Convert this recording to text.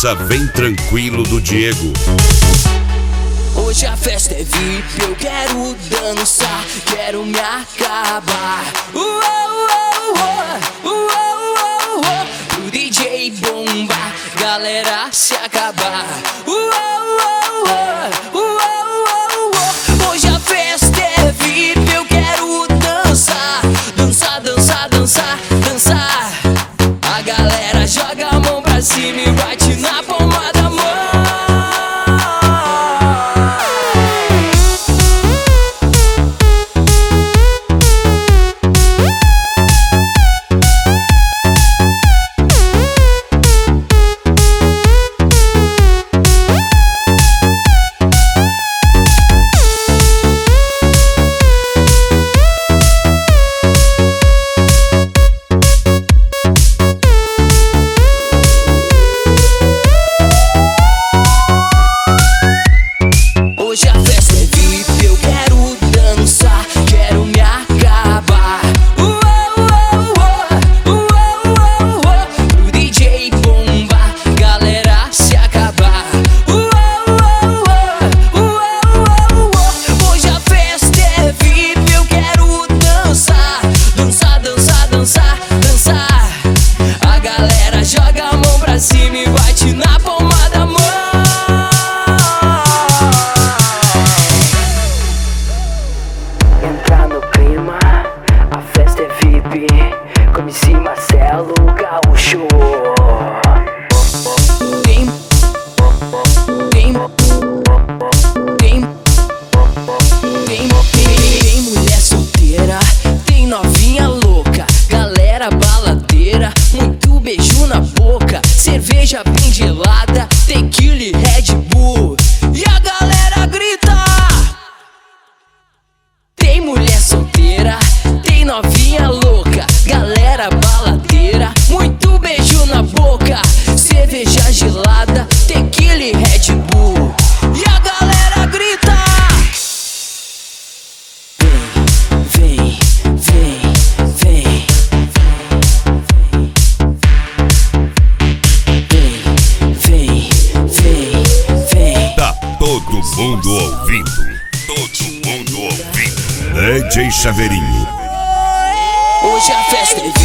dança Vem Tranquilo do Diego. Hoje a festa é VIP, eu quero dançar, quero me acabar. O DJ bomba, galera se acabar. Hoje a festa é VIP, eu quero dançar, dançar, dançar, dançar, dançar. A galera joga a mão pra cima e bate na palma da mão. Hoje a festa é VIP, eu quero dançar, quero me acabar. O DJ bomba, galera se acabar. Hoje a festa é VIP, eu quero dançar, dançar, dançar, dançar, dançar. A galera joga a mão pra cima e bate na palma da mão. Entrar no clima, a festa é VIP, com MC Marcelo Gaúcho. Tem mulher solteira, tem novinha louca, galera baladeira, muito beijo na boca, cerveja bem gelada, tequila e Red Bull, e a galera grita. Tem mulher solteira, tem novinha louca, galera baladeira, muito beijo na boca, cerveja gelada, tequila e Red Bull, e a galera grita. Vem, vem, vem, vem, vem, vem. Tá todo mundo ouvindo. Todo mundo ouvindo. DJ Chaveirinho. Hoje a festa é